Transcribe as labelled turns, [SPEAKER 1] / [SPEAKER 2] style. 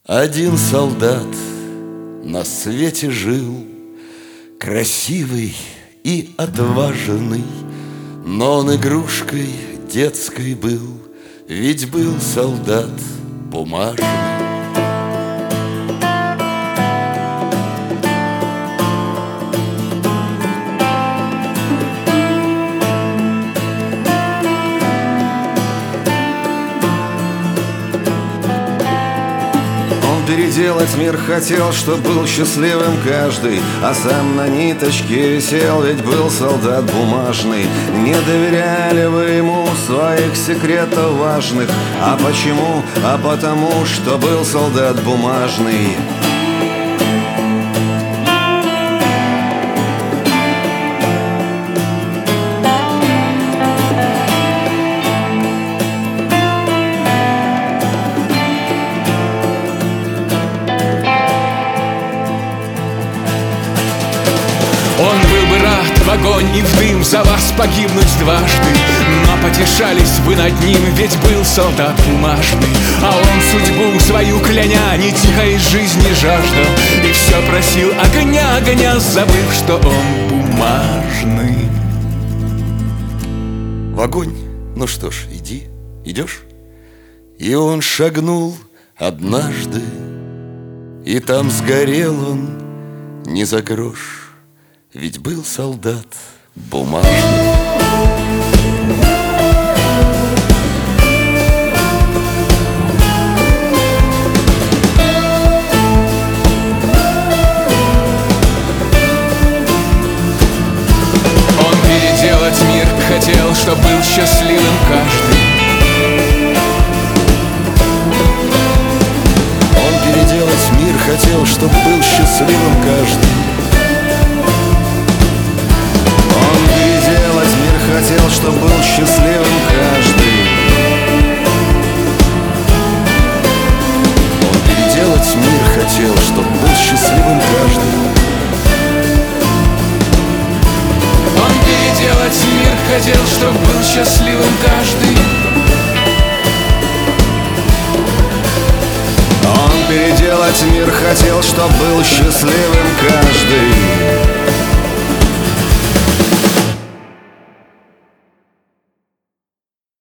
[SPEAKER 1] Один солдат на свете жил, красивый и отважный, но он игрушкой детской был, ведь был солдат бумажный.
[SPEAKER 2] Переделать мир хотел, чтоб был счастливым каждый, а сам на ниточке висел, ведь был солдат бумажный. Не доверяли вы ему своих секретов важных. А почему? А потому, что был солдат бумажный.
[SPEAKER 3] Он был бы рад в огонь и в дым за вас погибнуть дважды, но потешались вы над ним, ведь был солдат бумажный. А он судьбу свою кляня не тихой жизни жаждал, и все просил огня, огня, забыв, что он бумажный.
[SPEAKER 1] В огонь? Ну что ж, иди, идешь? И он шагнул однажды, и там сгорел он не за грош, ведь был солдат бумажный.
[SPEAKER 3] Он переделать мир хотел, чтоб был счастливым каждый.
[SPEAKER 1] Он переделать мир хотел, чтоб был счастливым каждый.
[SPEAKER 2] Хотел, чтоб был счастливым каждый.
[SPEAKER 1] Он переделать мир хотел, чтоб был счастливым каждый.
[SPEAKER 3] Он переделать мир хотел, чтоб был счастливым каждый.
[SPEAKER 2] Он переделать мир хотел, чтоб был счастливым каждый.